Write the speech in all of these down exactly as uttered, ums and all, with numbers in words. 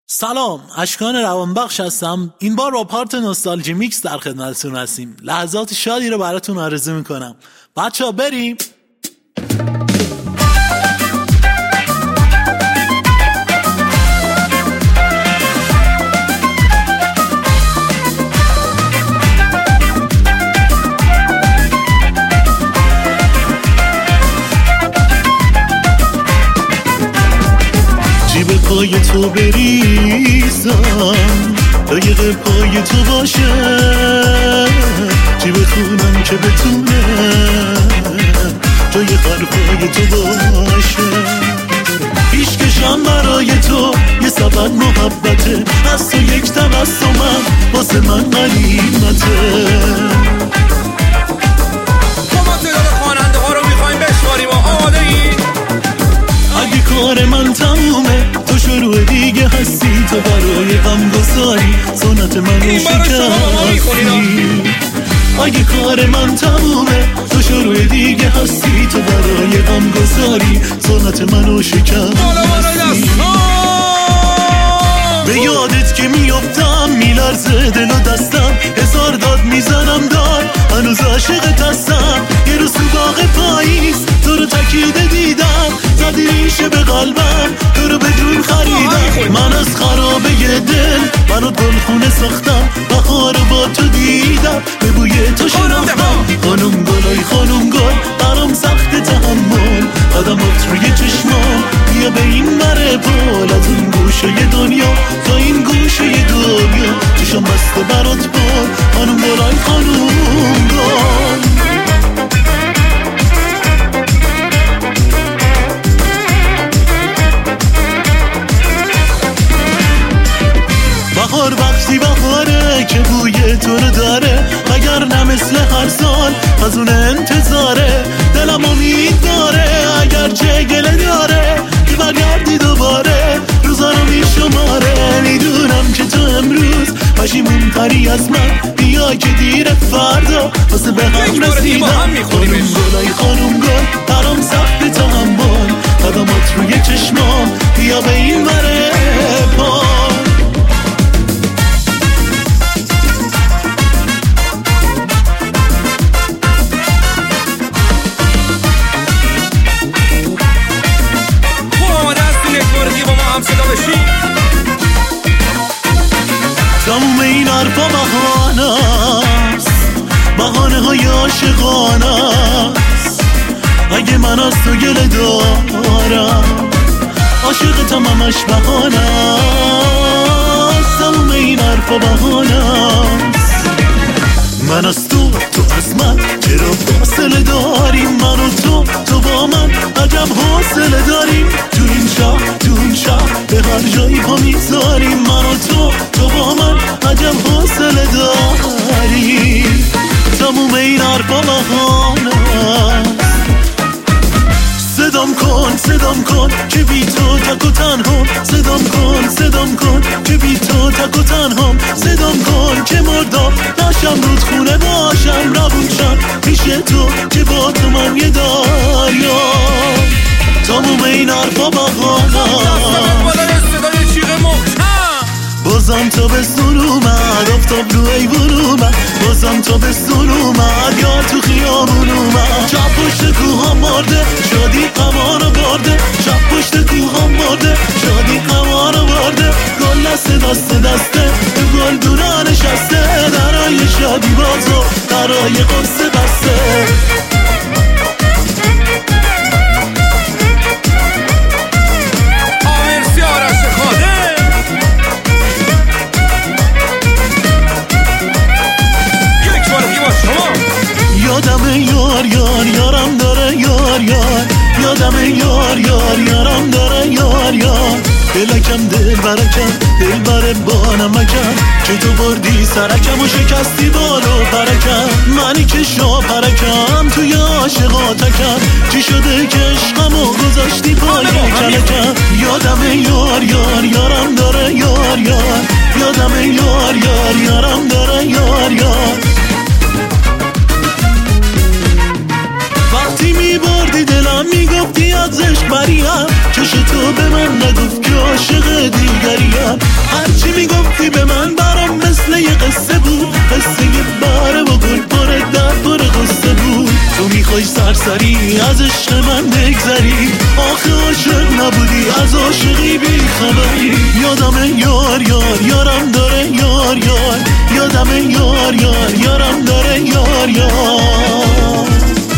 سلام، اشکان روانبخش هستم. این بار با پارت نوستالژی میکس در خدمتتون هستیم. لحظات شادی رو براتون آرزو میکنم. بچه‌ها بریم. جیب پای تو بریزم لایق پای تو باشه، جیب خونم که بتونه جای حرفای تو باشه، پیشکشم برای تو یه سبب محبته، از تو یک تبسمم واسه من غنیمته. ما تعداد خواننده ها رو میخوایم بشماریم و آماده ای؟ اگه کار من تمومه تو شروع دیگه هستی، تو برای غم گذاری سنت منو شکستی. اگه کار من تمومه تو شروع دیگه هستی، تو برای غم گذاری سنت منو شکستی. به یادت که میافتم میلرزه دل و دستم، هزار داد میزنم دار هنوز عاشقت هستم. یه روز تو باغ پاییز تو رو تکیده دیدم، زدی ریشه به قلبم تو رو بدون خریدم. من از خرابه دل برات گلخونه ساختم، بهار با تو دیدم به بوی تو شناختم. خانم گلای خانم گل برام سخت تحمل، قدمات روی چشمام بیا به این بره پل، از اون گوشه دنیا تا این گوشه دنیا چشم بسته برات پل. خانم گلای خانم گل بهار وقتی بهاره که بوی تو رو داره، اگر نه مثل هر سال از اون انتظاره. دلم امید داره اگر چه گله داره که برگردی دوباره، روزا رو میشماره. میدونم که تو امروز پشیمون تری از من، بیا که دیر فردا واسه به هم رسیدم. خانم گلای خانم گل برام سخت تحمل، قدمات روی چشمام بیا به این بره پا. تموم این حرفا بهانه است، بهانه های عاشقانه است. اگه من از تو گله دارم عاشقتم همش بهانه است. تموم این حرفا بهانه است. من از تو تو از من چرا فاصله داریم، من و تو تو با من عجب حوصله داریم. تو این شهر تو این شهر به هر جایی پا میذاریم، من و تو تو با من عجب حوصله داریم. تموم این حرفا بهانه است. صدام کن صدام کن که بی تو تک و تنهام، صدام کن صدام کن که بی تو تک و تنهام. صدام کن که مردم نشم رود خونه باشم، روون شم پیش تو که با تو من یه دریا. تموم این حرفا بهانه بازم تا بستون اومد، آفتاب رو ایوون اومد. بازم تا بستون اومد، یار تو خیابون اومد. شب پشت کوها مرده شادی قمارو برده، شب پشت کوها مرده شادی قمارو برده. گل دست دست دسته به گل دونه نشسته، درای شادی بازو درای قصه بسته. یادم یار یار یارم داره یار یار، یادم یار یار یارم داره یار یار. دلکم دل برکم دل بره با نمکم، که تو بردی سرکم و شکستی بالو پرکم. منی که شا پرکم توی عاشقاتکم، چی شده که عشقمو گذاشتی پای کلکم. یادم یار یار یارم داره یار یار، یادم یار یار یارم داره یار یار. وقتی میبردی دلم میگفتی از عشق بریم، چش تو به من نگفت که عاشق دیگریم. من. هرچی میگفتی به من برام مثل یه قصه بود، قصه یه باره و گل پاره در پر قصه بود. تو میخوای سرسری از عشق من بگذری، آخه عاشق نبودی از عاشقی بی خبری. یادم یار یار یارم داره یار یار، یادم یار یار یارم داره یار یار.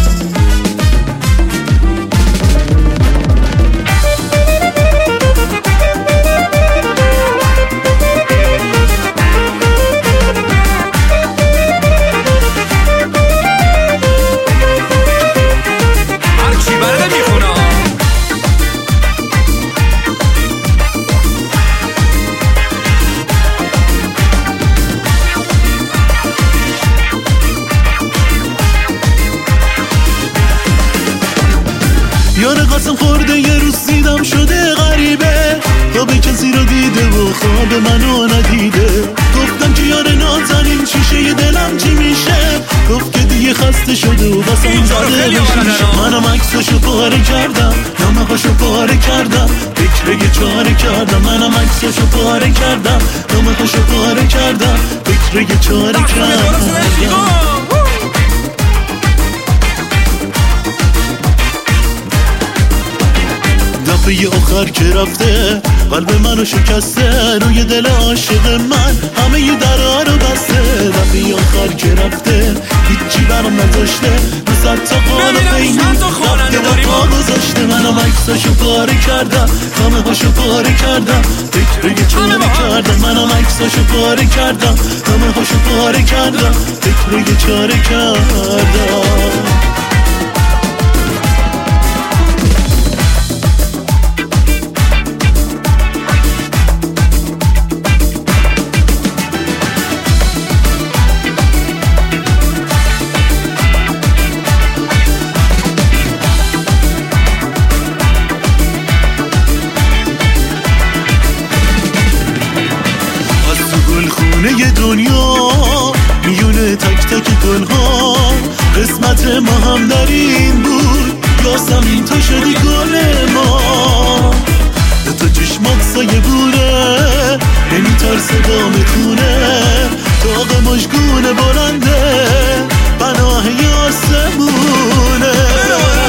یار قسم خورده یه روز دیدم شده غریبه، خواب کسی رو دیده و خواب منو ندیده. گفتم که یار نازنین شیشه دلم چی میشه، گفت که دیگه خسته شده و قسم زده بشه. منم عکساشو پاره کردم، نامه هاشو پاره کردم، فکر یه چاره کردم. منم عکساشو پاره کردم، نامه هاشو پاره کردم، فکر یه چاره کردم. دفعه آخر که رفته قلب منو شکسته، روی دل عاشق من همه ی درها رو بسته. دفعه آخر که رفته هیچی برام نذاشته، مثل تا قال و قیمی رفته و پا گذاشته. منم عکساشو پاره کردم، نامه هاشو پاره کردم، فکر یه چاره کردم. منم عکساشو پاره کردم، نامه هاشو پاره کردم، فکر یه چاره کردم. خونه دنیا میونه تک تک گلها، قسمت ما هم در این بود، یاسمین تو شدی گل ما. دو تا چشمات سایه بوده نمیترسه دام خونه، داغ مشگونه بلنده پناه یاسمونه.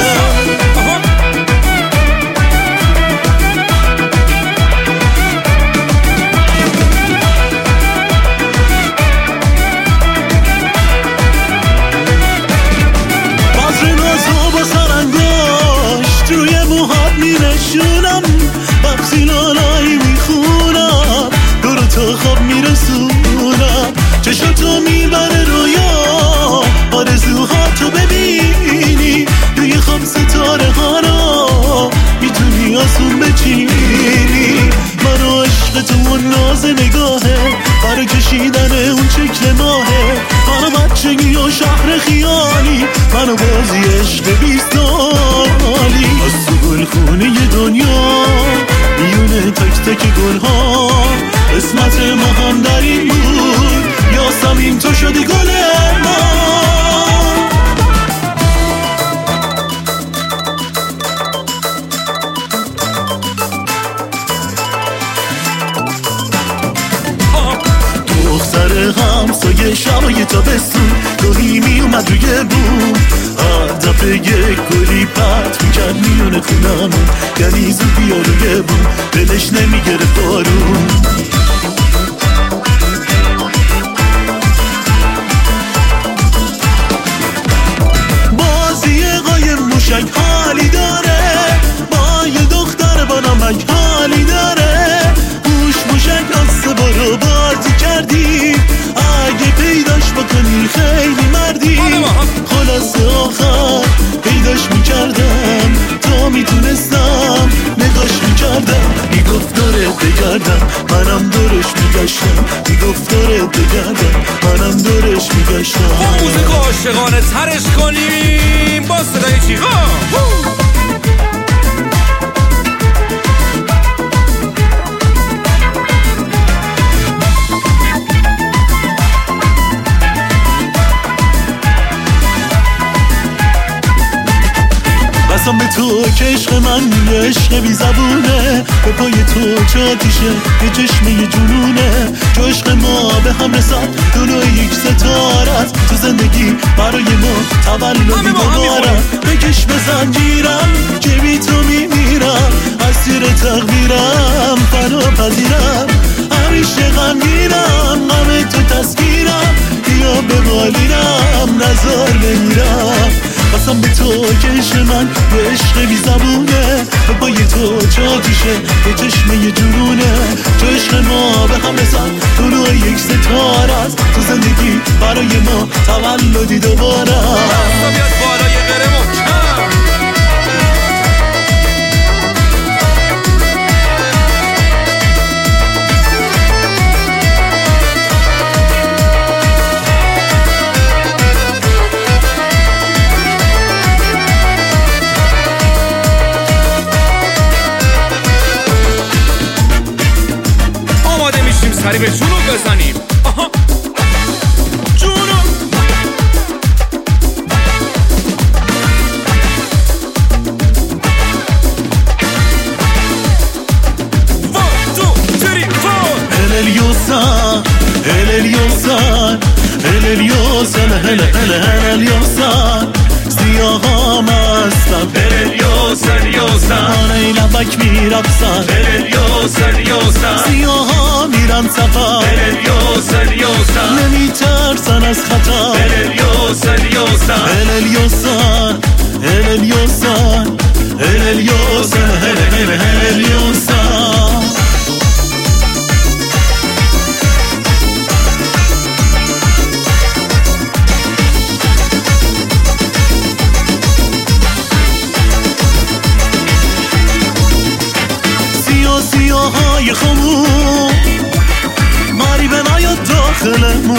میرشونم وقتی لالایی میخونم، دورو تا خواب میرسونم، چشاتو میبره رویا، آرزوها تو ببینی توی خواب ستاره ها رو میتونی آسون بچینی. منو عشق تو و ناز نگاهه، برای کشیدن اون شکل ماهه. منو بچگی و شهر خیالی، منو بازی عشق بیستالی. از تو گل خونه دنیا میونه تک تک گل ها، قسمت ما هم در این بود، یاسمین تو شدی گل ما. دختر همسایه شبای تابستون گاهی میومد روی بوم، هر دفعه یک گلی پرت میکرد میونه خونمون، یعنی زود بیا روی بوم دلش نمیگرفت بارون. بازی قایم موشک حالی داره، با یه دختر با نمک حالی داره. موش موشک آسه برو بازی کردی، اگه پیداش بکنی خیلی مردی. خلاصه آخر پیداش میکردم، تا میتونستم نگاش میکردم. میگفت داره بگردم، منم دورش میگشتم، میگفت داره بگردم، منم دورش میگشتم. با موزیک عاشقانه ترش کنیم با صدای چیغا. قسم به تو که عشق من یه عشق بی زبونه، به پای تو چه آتیشه یه چشمه یه جنونه. جو عشق ما به هم رسد دلو یک ستاره است، تو زندگی برای ما تولدی دوباره. بکش به زنجیرم که بی تو میمیرم، اسیر تقدیرم فنا پذیرم. همیشه غمگینم غم تو تسکیرم، بیا به بالینم نزار نمیرم. قسم به تو که عشق من یه عشق بی زبونه، به پای تو چه آتیشه یه چشمه یه جنونه. تو عشق ما به هم رسد طلوع یک ستاره است، تو زندگی برای ما تولدی دوباره. دستا بیاد بالای غره محکم. سری به جنوب بزنیم. آها جنوب. One, two, three, four. El Eliosan, El Eliosan, El Eliosan, El El Eliosan. سیاهام هستم El Eliosan, Eliosan. آنه لبک میرقصن El Eliosan, Eliosan. سیاها میرن سفر El Eliosan, Eliosan. نمیترسن از خطر El Eliosan, Eliosan. El Eliosan, El Eliosan, El Eliosan, El Eliosan. سیاهای خمون غریبه نیاد داخلمون،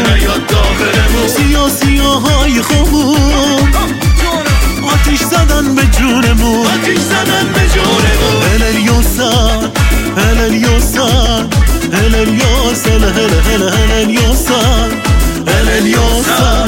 سیاه سیاهای خمون آتیش زدن به جونمون. El Eliosan, El Eliosan, El Eliosan, El Eliosan, El Eliosan.